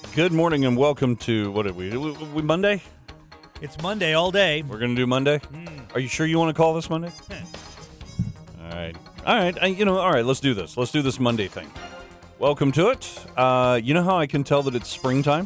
Good morning and welcome to, what are we Monday? It's Monday all day. We're going to do Monday? Are you sure you want to call this Monday? All right. All right, let's do this. Let's do this Monday thing. Welcome to it. You know how I can tell that it's springtime?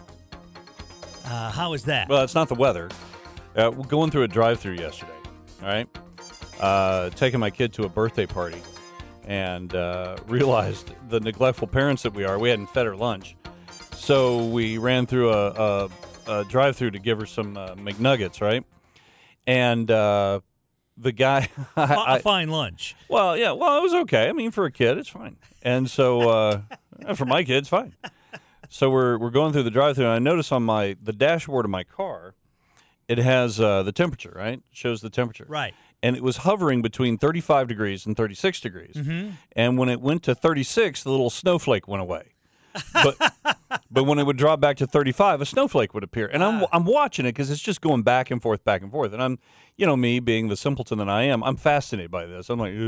How is that? Well, it's not the weather. We're going through a drive-thru yesterday, all right? Taking my kid to a birthday party and realized the neglectful parents that we are, we hadn't fed her lunch. So we ran through a drive-thru to give her some McNuggets, right? And the guy... a fine lunch. Well, yeah, well, it was okay. I mean, for a kid, it's fine. And so for my kid, it's fine. So we're going through the drive-thru, and I notice on the dashboard of my car, it has the temperature, right? It shows the temperature. Right. And it was hovering between 35 degrees and 36 degrees. Mm-hmm. And when it went to 36, the little snowflake went away. But when it would drop back to 35, a snowflake would appear. And I'm watching it because it's just going back and forth. And I'm, me being the simpleton that I am, I'm fascinated by this. I'm like,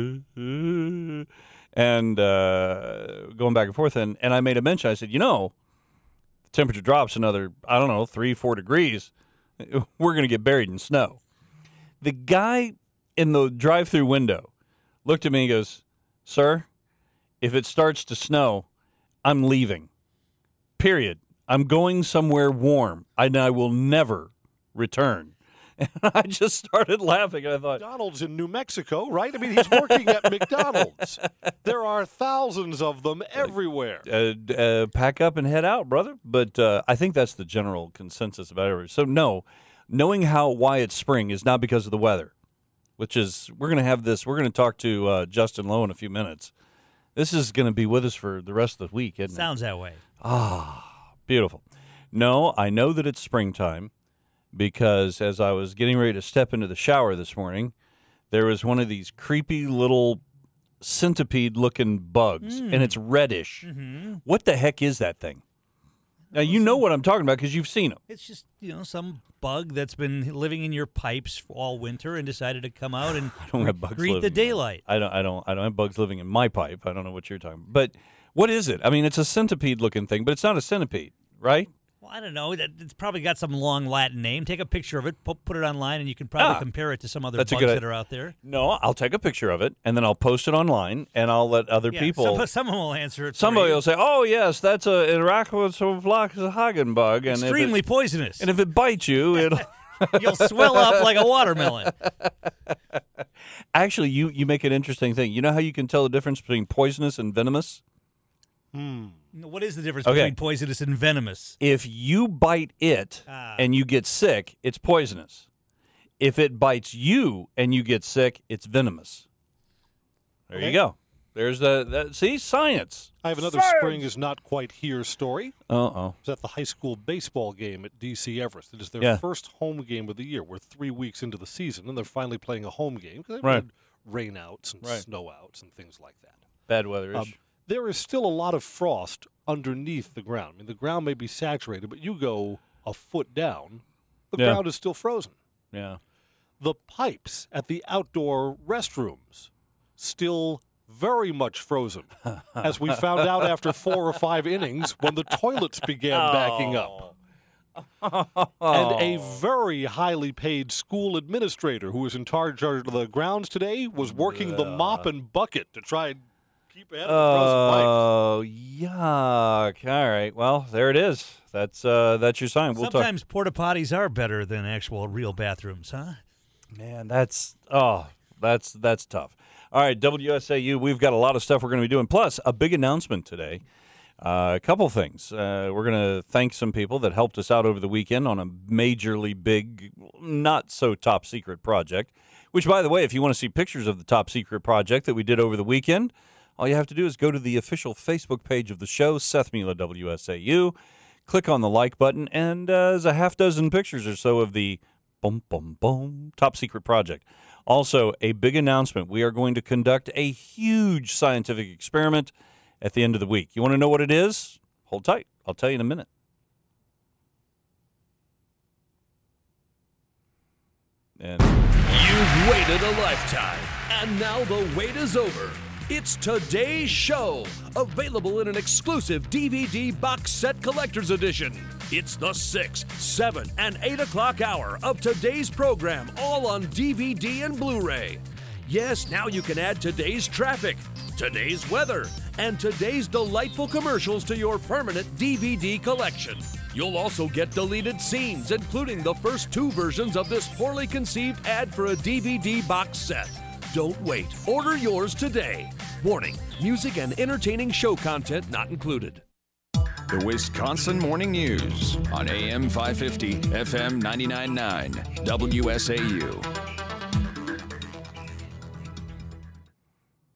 and going back and forth. And I made a mention. I said, the temperature drops another, 3-4 degrees. We're going to get buried in snow. The guy in the drive-thru window looked at me and goes, "Sir, if it starts to snow, I'm leaving. Period. I'm going somewhere warm, and I will never return." And I just started laughing, and I thought... McDonald's in New Mexico, right? I mean, he's working at McDonald's. There are thousands of them everywhere. Pack up and head out, brother. But I think that's the general consensus about everything. So, no, knowing why it's spring is not because of the weather, which is, we're going to talk to Justin Lowe in a few minutes. This is going to be with us for the rest of the week, isn't it? Sounds that way. Beautiful. No, I know that it's springtime because as I was getting ready to step into the shower this morning, there was one of these creepy little centipede-looking bugs, and it's reddish. Mm-hmm. What the heck is that thing? Now, you know what I'm talking about because you've seen them. It's just, some bug that's been living in your pipes all winter and decided to come out and greet the daylight. I don't have bugs living in my pipe. I don't know what you're talking about. But what is it? I mean, it's a centipede-looking thing, but it's not a centipede, right? Well, I don't know. It's probably got some long Latin name. Take a picture of it, put it online, and you can probably compare it to some other bugs that are out there. No, I'll take a picture of it, and then I'll post it online, and I'll let other people... Someone will answer it. Somebody will say, "Oh, yes, that's a Hagen bug." And extremely poisonous. And if it bites you, it'll... You'll swell up like a watermelon. Actually, you make an interesting thing. You know how you can tell the difference between poisonous and venomous? What is the difference between poisonous and venomous? If you bite it and you get sick, it's poisonous. If it bites you and you get sick, it's venomous. There you go. There's see, science. I have another spring is not quite here story. Uh-oh. It's at the high school baseball game at D.C. Everest. It is their first home game of the year. We're 3 weeks into the season, and they're finally playing a home game because they've had rain-outs and snow-outs and things like that. Bad weather-ish. There is still a lot of frost underneath the ground. I mean, the ground may be saturated, but you go a foot down, the ground is still frozen. Yeah. The pipes at the outdoor restrooms still very much frozen, as we found out after 4 or 5 innings when the toilets began backing up. And a very highly paid school administrator who was in charge of the grounds today was working the mop and bucket to try and keep ahead of the frozen pipes. Yuck. All right. Well, there it is. That's your sign. Sometimes porta potties are better than actual real bathrooms, huh? Man, that's tough. All right, WSAU, we've got a lot of stuff we're going to be doing. Plus, a big announcement today. A couple things. We're going to thank some people that helped us out over the weekend on a majorly big, not so top secret project, which, by the way, if you want to see pictures of the top secret project that we did over the weekend, all you have to do is go to the official Facebook page of the show, Seth Mila WSAU, click on the like button, and there's a half dozen pictures or so of the top secret project. Also, a big announcement. We are going to conduct a huge scientific experiment at the end of the week. You want to know what it is? Hold tight. I'll tell you in a minute. You've waited a lifetime, and now the wait is over. It's Today's Show, available in an exclusive DVD box set collector's edition. It's the 6, 7, and 8 o'clock hour of today's program, all on DVD and Blu-ray. Yes, now you can add today's traffic, today's weather, and today's delightful commercials to your permanent DVD collection. You'll also get deleted scenes, including the first 2 versions of this poorly conceived ad for a DVD box set. Don't wait. Order yours today. Warning, music and entertaining show content not included. The Wisconsin Morning News on AM 550, FM 99.9, WSAU.